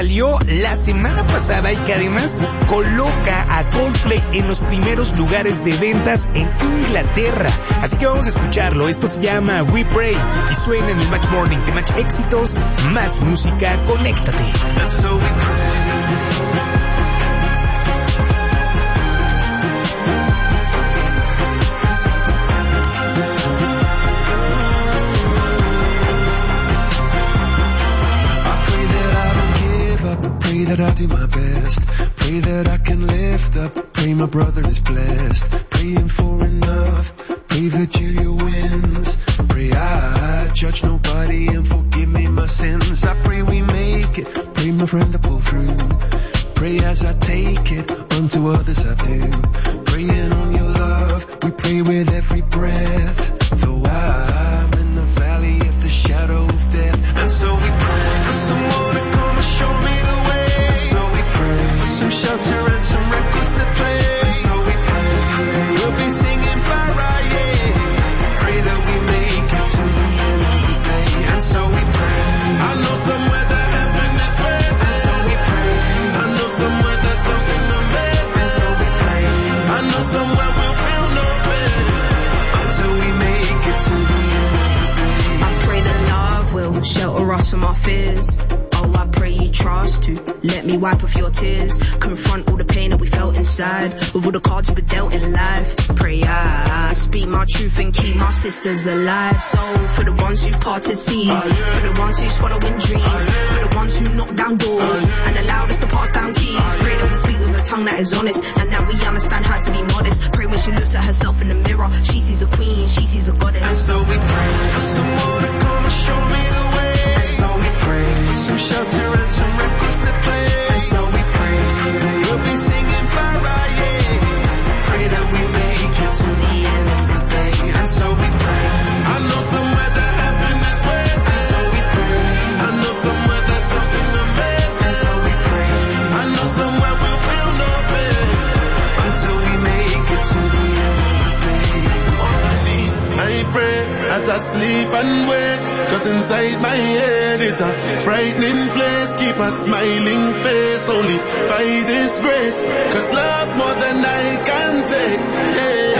Salió la semana pasada y que además coloca a Coldplay en los primeros lugares de ventas en Inglaterra. Así que vamos a escucharlo. Esto se llama We Pray y suena en el Match Morning de Match Éxitos. Más música, conéctate. So we pray. Pray that I do my best. Pray that I can lift up. Pray my brother is blessed. Praying for enough. Pray Virgilia wins. Pray I judge nobody and forgive me my sins. I pray we make it. Pray my friend to pull through. Pray as I take it. Unto others I do. Praying on your love. We pray with every breath. Though I'm in the valley of the shadow of death. And so we pray for someone to come and show me the way. So we pray for some shelter and some records to play. So we pray we'll be singing Mariah. Pray that we make it to the end of the day. And so we pray. I know somewhere that heaven is waiting. And so we pray. I know somewhere that something amazing. And so we pray. I know somewhere we'll feel no pain until we make it to the end of the day. I pray that love will shelter us from our fears. Oh, I pray you trust to let me wipe off your tears. Confront all the pain that we felt inside with all the cards we were dealt in life. Pray I speak my truth and keep my sisters alive. So for the ones who parted seas, for the ones who swallowing dreams, for the ones who knock down doors and allowed us to pass down keys. Pray that we speak with a tongue that is honest and that we understand how to be modest. Pray when she looks at herself in the mirror, she sees a queen, she sees a goddess. And so we pray for someone to come and show me the way. And so we pray for some shelter and some records to play. And so we pray we'll be singing Mariah. Pray that we make it to the end of the day. And so we pray. I know somewhere that heaven is waiting. And so we pray. I know somewhere that something amazing. And so we pray. I know somewhere we'll feel no pain until we make it to the end of the day. On my knees, I pray as I sleep and wake. 'Cause inside my head is a frightening place. Keep a smiling face only by this grace. 'Cause love more than I can take. Yeah.